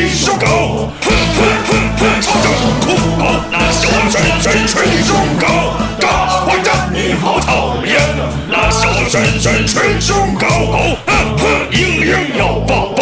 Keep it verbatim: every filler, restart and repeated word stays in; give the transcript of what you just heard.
胸狗，哼哼哼哼，超长酷狗，那小帅帅吹胸狗，大坏蛋你好讨厌，那小帅帅吹胸狗，哼哼，英英有抱抱。